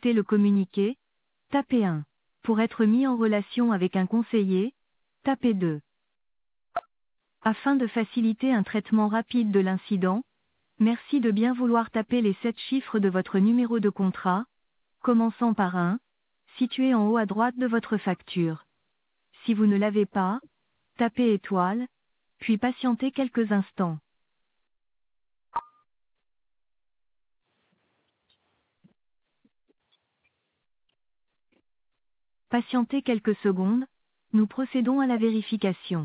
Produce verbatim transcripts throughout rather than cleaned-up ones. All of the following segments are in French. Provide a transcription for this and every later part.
consulter le communiqué, tapez un. Pour être mis en relation avec un conseiller, tapez deux. Afin de faciliter un traitement rapide de l'incident, merci de bien vouloir taper les sept chiffres de votre numéro de contrat, commençant par un, situé en haut à droite de votre facture. Si vous ne l'avez pas, tapez étoile, puis patientez quelques instants. Patientez quelques secondes, nous procédons à la vérification.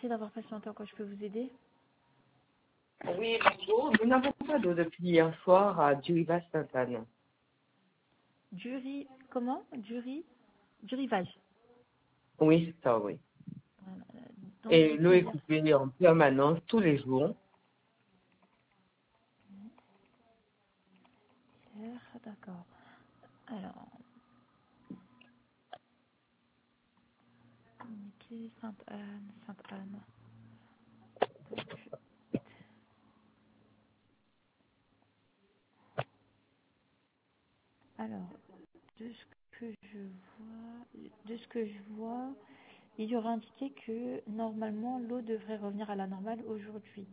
Merci d'avoir patienté. En quoi je peux vous aider? Oui, bonjour. Nous n'avons pas d'eau depuis hier soir à Duriva-Sainte-Anne. Du riz, comment? Du riz? Du rivage. Oui, c'est ça, oui. Voilà. Donc Et l'eau depuis est hier. coupée en permanence tous les jours. Hier, d'accord. Alors, communiqué, Sainte-Anne, Sainte-Anne. Donc, alors, de ce que je vois, de ce que je vois, il y aura indiqué que normalement l'eau devrait revenir à la normale aujourd'hui.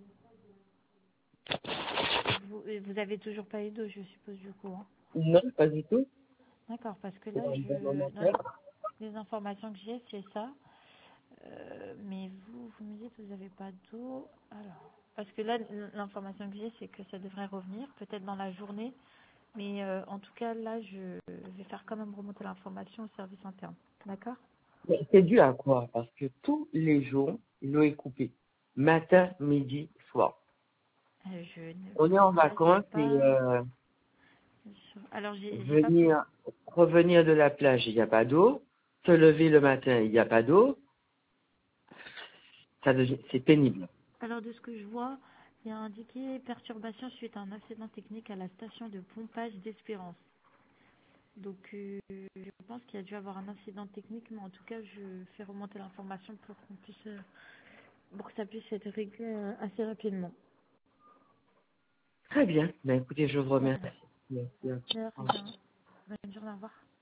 Vous, vous avez toujours pas eu d'eau, je suppose, du coup, hein. Non, pas du tout. D'accord, parce que C'est là, un bon je, dans matin. les, les informations que j'ai, c'est ça. Euh, mais vous, vous me dites que vous n'avez pas d'eau. Alors, parce que là, l'information que j'ai, c'est que ça devrait revenir, peut-être dans la journée. Mais euh, en tout cas, là, je vais faire quand même remonter l'information au service interne. D'accord? Mais c'est dû à quoi? Parce que tous les jours, l'eau est coupée. Matin, midi, soir. Euh, Je ne On est en là, j'ai vacances et pas. euh, Alors, j'ai j'ai pas plus. venir, revenir de la plage, il n'y a pas d'eau. Se lever le matin, il n'y a pas d'eau. Ça devient, c'est pénible. Alors, de ce que je vois, il y a indiqué perturbation suite à un accident technique à la station de pompage d'Espérance. Donc, euh, je pense qu'il y a dû avoir un incident technique, mais en tout cas, je fais remonter l'information pour qu'on puisse, euh, pour que ça puisse être réglé euh, assez rapidement. Très bien. Ben, écoutez, je vous Voilà. remercie. Merci. De Au revoir. rien. Bonne journée, au revoir.